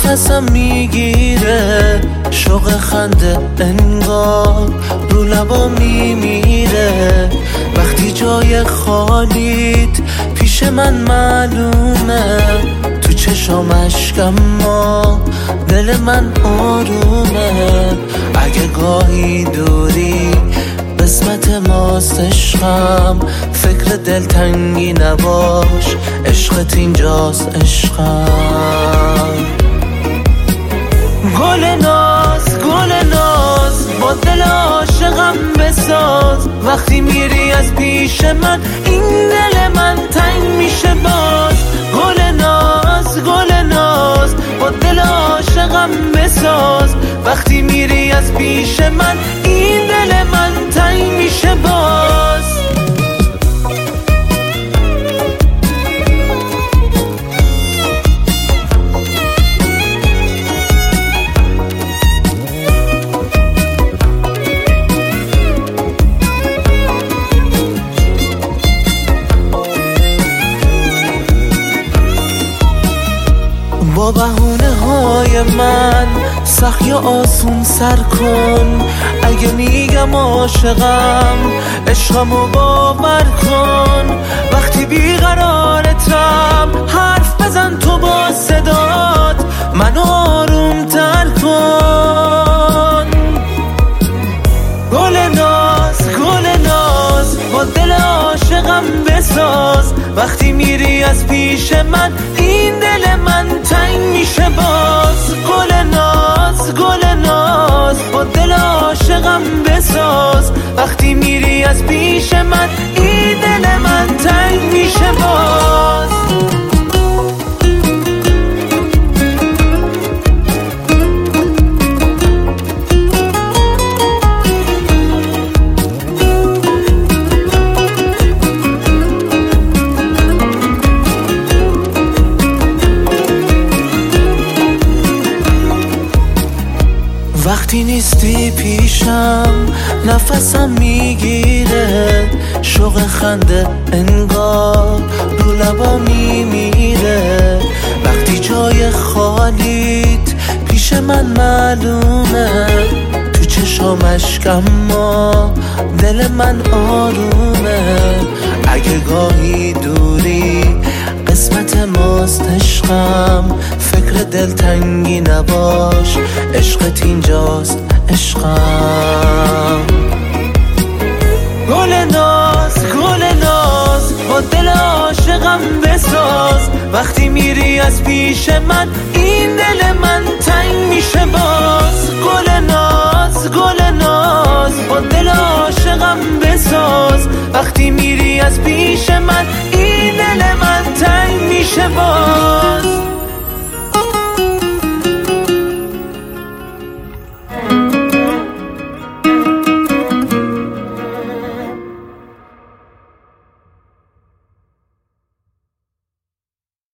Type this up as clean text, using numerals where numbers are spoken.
نفسم میگیره، شوق خنده انگار رو لبا میمیره. وقتی جای خالیت پیش من معلومه، تو چشام اشکم ما دل من آرومه. اگه گاهی دوری قسمت ماست عشقم، فکر دلتنگی نباش، عشقت اینجاست عشقم. گل ناز با دل عاشقم بساز، وقتی میری از پیش من این دل من تنگ میشه باز. گل ناز با دل عاشقم بساز، وقتی میری از پیش من این دل من تنگ میشه باز. با بهونه های من سخت یا آسون سر کن، اگه میگم عاشقم عشقمو باور کن. وقتی بیقرارتم حرف بزن تو با صدات، منو آروم تر کن. گل ناز با دل عاشقم بساز، وقتی میری از پیش من این دل من تنگ میشه باز. گل ناز با دل عاشقم بساز، وقتی میری از پیش من این دل من تنگ میشه باز. وقتی نیستی پیشم نفسم میگیره، شوق خنده انگار رو لبا میمیره. وقتی جای خالیت پیش من معلومه، تو چشام اشکم ما دل من آرومه. اگه گاهی دوری قسمت ماست عشقم، فکر دلتنگی نباش، عشقت اینجاست عشقم. گل ناز با دل عاشقم بساز، وقتی میری از پیش من این دل من تنگ میشه باز. گل ناز با دل عاشقم بساز، وقتی میری از پیش من این دل من تنگ میشه باز.